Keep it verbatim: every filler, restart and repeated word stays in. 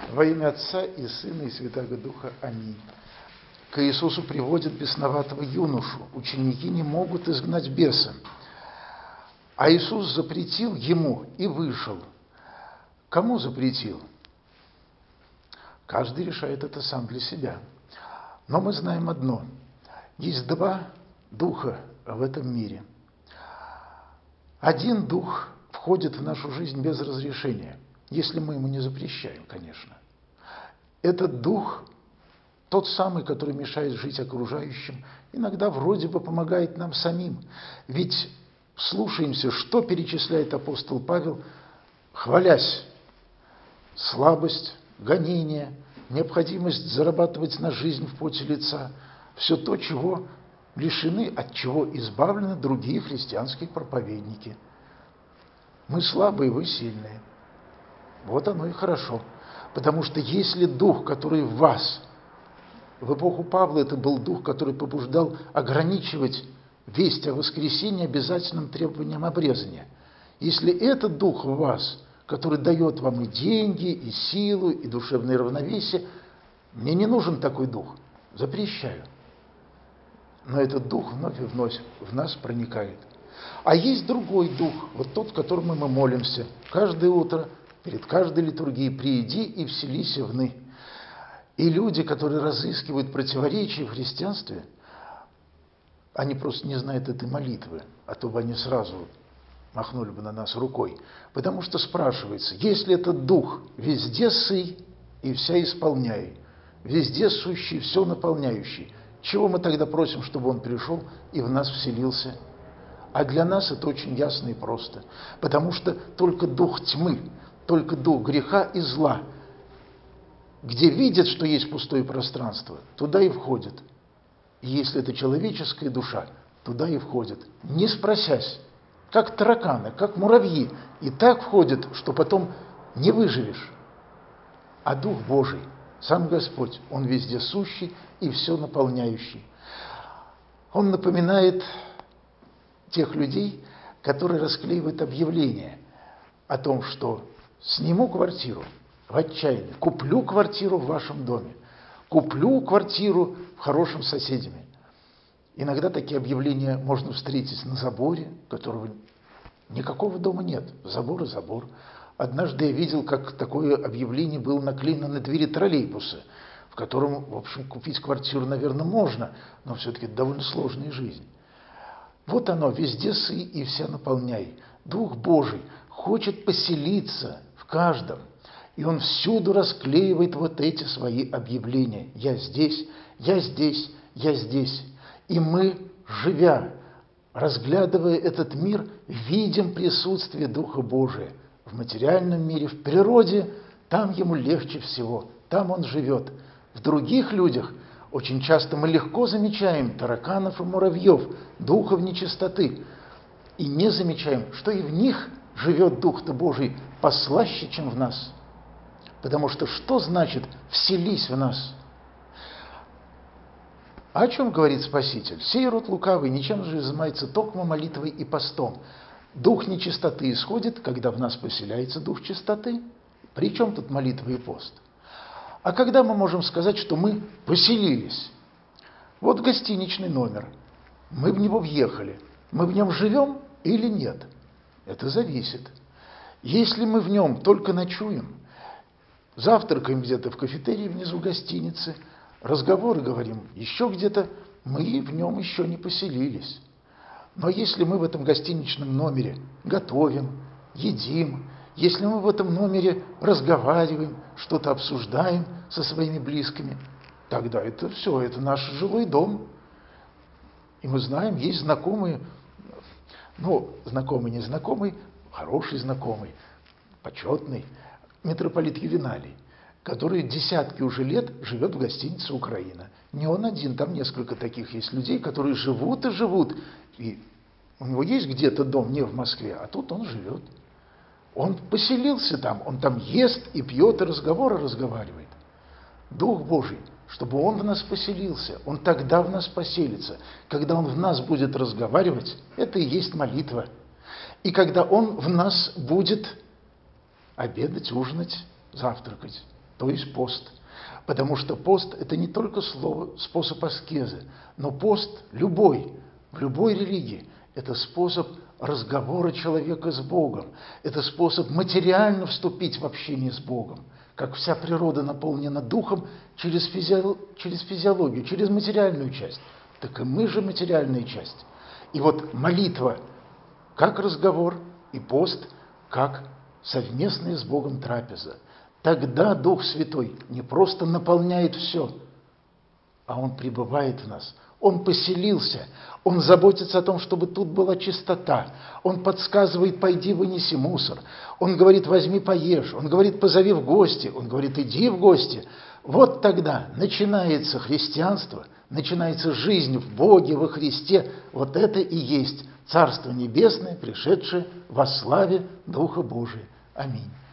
Во имя Отца и Сына и Святаго Духа. Аминь. К Иисусу приводят бесноватого юношу. Ученики не могут изгнать беса. А Иисус запретил ему и вышел. Кому запретил? Каждый решает это сам для себя. Но мы знаем одно. Есть два духа в этом мире. Один дух входит в нашу жизнь без разрешения, если мы ему не запрещаем, конечно. Этот дух тот самый, который мешает жить окружающим, иногда вроде бы помогает нам самим. Ведь слушаемся, что перечисляет апостол Павел, хвалясь: слабость, гонение, необходимость зарабатывать на жизнь в поте лица, все то, чего лишены, от чего избавлены другие христианские проповедники. Мы слабые, вы сильные. Вот оно и хорошо. Потому что если дух, который в вас, в эпоху Павла это был дух, который побуждал ограничивать весть о воскресении обязательным требованием обрезания. Если этот дух в вас, который дает вам и деньги, и силу, и душевное равновесие, мне не нужен такой дух, запрещаю. Но этот дух вновь и вновь в нас проникает. А есть другой дух, вот тот, которому мы молимся каждое утро, перед каждой литургией: «Прииди и вселися вны». И люди, которые разыскивают противоречия в христианстве, они просто не знают этой молитвы, а то бы они сразу махнули бы на нас рукой. Потому что спрашивается: если этот дух везде сый и вся исполняй, везде сущий, все наполняющий, чего мы тогда просим, чтобы он пришел и в нас вселился? А для нас это очень ясно и просто. Потому что только дух тьмы, только дух греха и зла, где видят, что есть пустое пространство, туда и входит. И если это человеческая душа, туда и входит, не спросясь, как тараканы, как муравьи, и так входит, что потом не выживешь. А Дух Божий, сам Господь, Он везде сущий и все наполняющий. Он напоминает тех людей, которые расклеивают объявления о том, что сниму квартиру в отчаянии, куплю квартиру в вашем доме, куплю квартиру в хорошем соседями. Иногда такие объявления можно встретить на заборе, которого никакого дома нет, забор и забор. Однажды я видел, как такое объявление было наклеено на двери троллейбуса, в котором, в общем, купить квартиру, наверное, можно, но все-таки это довольно сложная жизнь. Вот оно, везде сый и вся наполняй. Дух Божий хочет поселиться в каждом, и Он всюду расклеивает вот эти свои объявления. Я здесь, я здесь, я здесь. И мы, живя, разглядывая этот мир, видим присутствие Духа Божия в материальном мире, в природе. Там Ему легче всего, там Он живет. В других людях очень часто мы легко замечаем тараканов и муравьев, духов нечистоты, и не замечаем, что и в них живет Дух-то Божий послаще, чем в нас. Потому что что значит «вселись в нас»? А о чем говорит Спаситель? «Сей род лукавый ничем же занимается токмо молитвой и постом». Дух нечистоты исходит, когда в нас поселяется дух чистоты. При чем тут молитва и пост? А когда мы можем сказать, что мы поселились? Вот гостиничный номер. Мы в него въехали. Мы в нем живем или нет? Это зависит. Если мы в нем только ночуем, завтракаем где-то в кафетерии внизу гостиницы, разговоры говорим еще где-то, мы в нем еще не поселились. Но если мы в этом гостиничном номере готовим, едим, если мы в этом номере разговариваем, что-то обсуждаем со своими близкими, тогда это все, это наш жилой дом. И мы знаем, есть знакомые, ну, знакомый, незнакомый, хороший знакомый, почетный, митрополит Ювеналий, который десятки уже лет живет в гостинице «Украина». Не он один, там несколько таких есть людей, которые живут и живут. И у него есть где-то дом не в Москве, а тут он живет. Он поселился там, он там ест и пьет, и разговоры разговаривает. Дух Божий, чтобы Он в нас поселился, Он тогда в нас поселится. Когда Он в нас будет разговаривать, это и есть молитва. И когда Он в нас будет обедать, ужинать, завтракать. то есть пост. Потому что пост – это не только слово, способ аскезы, но пост любой, в любой религии – это способ разговора человека с Богом, это способ материально вступить в общение с Богом. Как вся природа наполнена духом через, физио, через физиологию, через материальную часть, так и мы же материальная часть. И вот молитва как разговор, и пост как совместная с Богом трапеза. Тогда Дух Святой не просто наполняет все, а Он пребывает в нас. Он поселился, Он заботится о том, чтобы тут была чистота. Он подсказывает: пойди вынеси мусор. Он говорит: возьми поешь. Он говорит: позови в гости. Он говорит: иди в гости. Вот тогда начинается христианство, начинается жизнь в Боге, во Христе. Вот это и есть Царство Небесное, пришедшее во славе Духа Божия. Аминь.